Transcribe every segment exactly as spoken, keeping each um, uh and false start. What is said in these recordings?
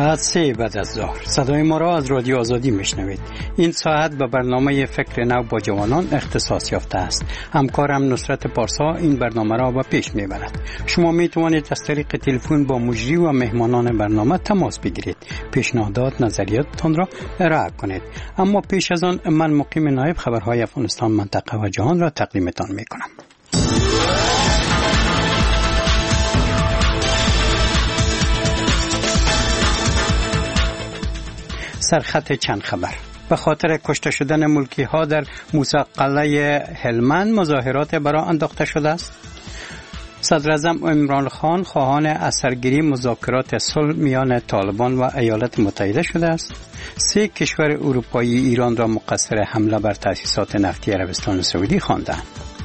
ساعت سه بعد از ظهر صدای ما را از رادیو آزادی میشنوید. این ساعت به برنامه فکر نو با جوانان اختصاص یافته است. همکارم نصرت پارسا این برنامه را به پیش میبرد. شما میتوانید از طریق تلفن با مجری و مهمانان برنامه تماس بگیرید. پیشنهادات نظریاتتان را ارائه کنید. اما پیش از آن من مقیم نایب خبرهای افغانستان، منطقه و جهان را تقدیمتان میکنم. سرخط چند خبر. به خاطر کشته شدن ملکی ها در موسی هلمند مظاهرات برای انداخته شده است. صدر اعظم عمران خان خواهان اثرگیری مذاکرات صلح میان طالبان و ایالات متحده شده است. سه کشور اروپایی ایران را مقصر حمله بر تأسیسات نفتی عربستان سعودی خواندند.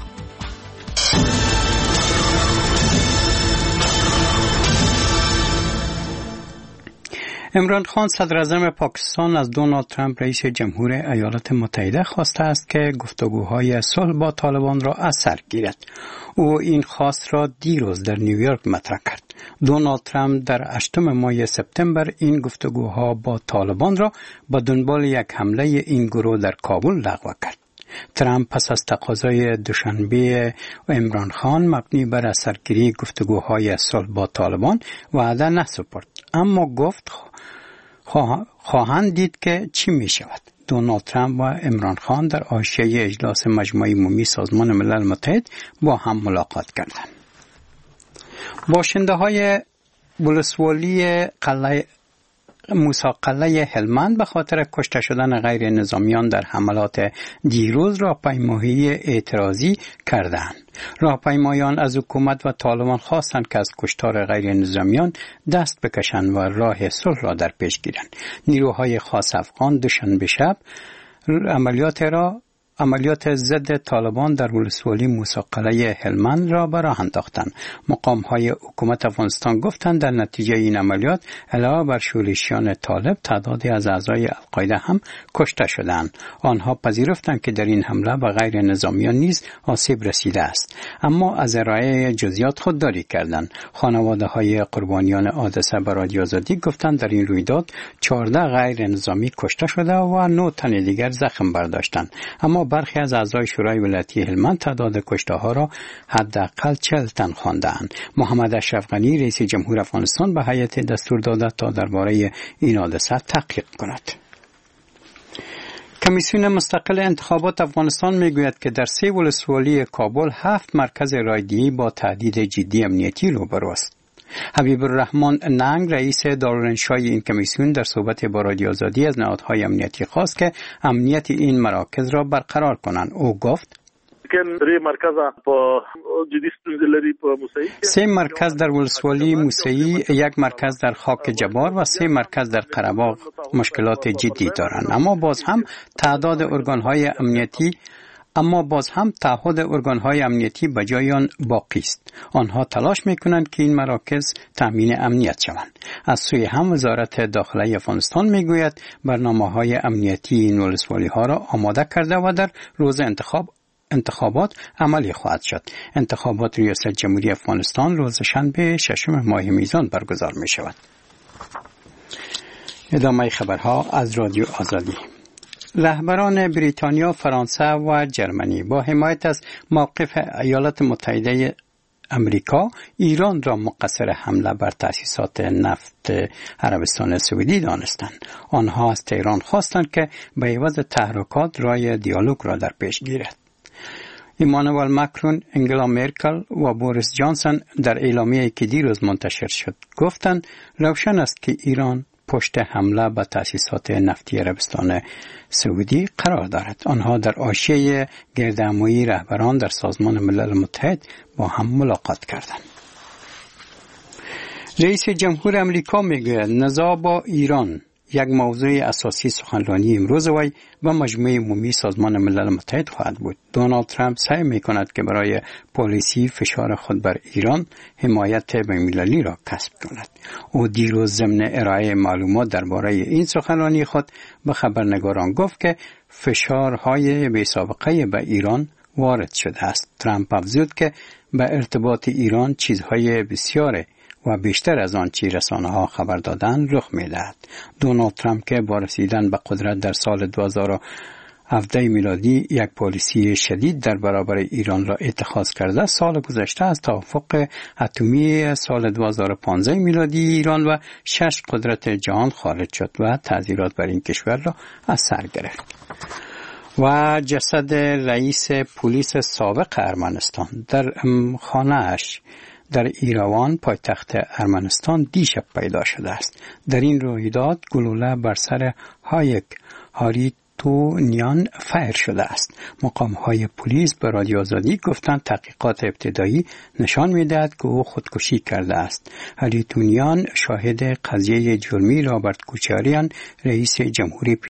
عمران خان صدر اعظم پاکستان از دونالد ترامپ رئیس جمهور ایالات متحده خواسته است که گفتگوهای صلح با طالبان را از سر گیرد. او این خواست را دیروز در نیویورک مطرح کرد. دونالد ترامپ در هشتم ماه سپتامبر این گفتگوها با طالبان را به دنبال یک حمله این گروه در کابل لغو کرد. ترامپ پس از تقاضای دوشنبه عمران خان مبنی بر سرگیری گفتگوهای صلح با طالبان وعده نسپرد، اما گفت خواهند دید که چی می شود. دونالد ترامپ و عمران خان در حاشیه اجلاس مجمع عمومی سازمان ملل متحد با هم ملاقات کردند. باشنده های ولسوالی قلعه موسی قلعه هلمند به خاطر کشته شدن غیر نظامیان در حملات دیروز راهپیمایی اعتراضی کردند. راهپیمایان از حکومت و طالبان خواستند که از کشتار غیر نظامیان دست بکشند و راه صلح را در پیش گیرند. نیروهای خاص افغان دوشنبه شب عملیات را عملیات ضد طالبان در ولسوالی موسی قلعه هلمند را به راه انداختند. مقام‌های حکومت افغانستان گفتند در نتیجه این عملیات علاوه بر شورشیان طالب تعدادی از اعضای القاعده هم کشته شدند. آنها پذیرفتند که در این حمله به غیر نظامیان نیز آسیب رسیده است، اما از ارائه جزئیات خودداری کردند. خانواده‌های قربانیان حادثه به رادیو آزادی گفتند در این رویداد چهارده غیر نظامی کشته شده و نه تن دیگر زخم برداشتند، اما برخی از اعضای شورای ولایتی هلمند تعداد کشته ها را حداقل چهل تن خواندند. محمد اشرف غنی رئیس جمهور افغانستان به هیئت دستور داده تا درباره این حادثه تحقیق کند. کمیسیون مستقل انتخابات افغانستان میگوید که در سه ولسوالی کابل هفت مرکز رایدهی با تهدید جدی امنیتی روبرو است. حبیب الرحمن ننگ رئیس دارالانشای این کمیسیون در صحبت با رادیو آزادی از نهادهای امنیتی خواست که امنیت این مراکز را برقرار کنند. او گفت سه مرکز در ولسوالی موسیی، یک مرکز در خاک جبار و سه مرکز در قره‌باغ مشکلات جدی دارند، اما باز هم تعداد ارگان‌های امنیتی اما باز هم تعهد ارگان‌های امنیتی به جای آن باقی است. آنها تلاش می‌کنند که این مراکز تامین امنیت شوند. از سوی هم وزارت داخلی افغانستان می‌گوید برنامه‌های امنیتی این ولسوالی‌ها را آماده کرده و در روز انتخاب انتخابات عملی خواهد شد. انتخابات ریاست جمهوری افغانستان روز شنبه ششم ماه میزان برگزار می‌شود. ادامه خبرها از رادیو آزادی. رهبران بریتانیا، فرانسه و جرمنی با حمایت از موقف ایالات متحده امریکا ایران را مقصر حمله بر تأسیسات نفت عربستان سعودی دانستند. آنها از تهران خواستند که به عوض تحرکات راه دیالوگ را در پیش گیرد. ایمانوئل ماکرون، انگلا مرکل و بوریس جانسون در اعلامیه‌ای که دیروز منتشر شد گفتند روشن است که ایران پشت حمله به تأسیسات نفتی عربستان سعودی قرار دارد. آنها در حاشیه گردهمایی رهبران در سازمان ملل متحد با هم ملاقات کردند. رئیس جمهور امریکا میگوید نزاع با ایران یک موضوع اساسی سخنرانی امروز وی و مجمع عمومی سازمان ملل متحد خواهد بود. دونالد ترامپ سعی میکند که برای پالیسی فشار خود بر ایران حمایت بین‌المللی را کسب کند. او دیروز ضمن ارائه معلومات درباره این سخنرانی خود به خبرنگاران گفت که فشارهای بی‌سابقه به ایران وارد شده است. ترامپ افزود که به ارتباط ایران چیزهای بسیار و بیشتر از آن چی رسانه ها خبر دادن رخ می‌دهد. دونالد ترامپ که با رسیدن به قدرت در سال دو هزار و هفده میلادی یک پالیسی شدید در برابر ایران را اتخاذ کرده، سال گذشته از توافق اتمی سال دو هزار و پانزده میلادی ایران و شش قدرت جهان خارج شد و تعزیرات بر این کشور را از سر گرفت. و جسد رئیس پلیس سابق ارمنستان در خانه‌اش در ایروان پایتخت ارمنستان دیشب پیدا شده است. در این رویداد گلوله بر سر هایک هاریت تو نیان فایر شده است. مقام‌های پلیس به رادیو آزادی گفتند تحقیقات ابتدایی نشان می‌دهد که او خودکشی کرده است. هاریتونیان شاهد قضیه جرمی رابرت کوچاریان رئیس جمهوری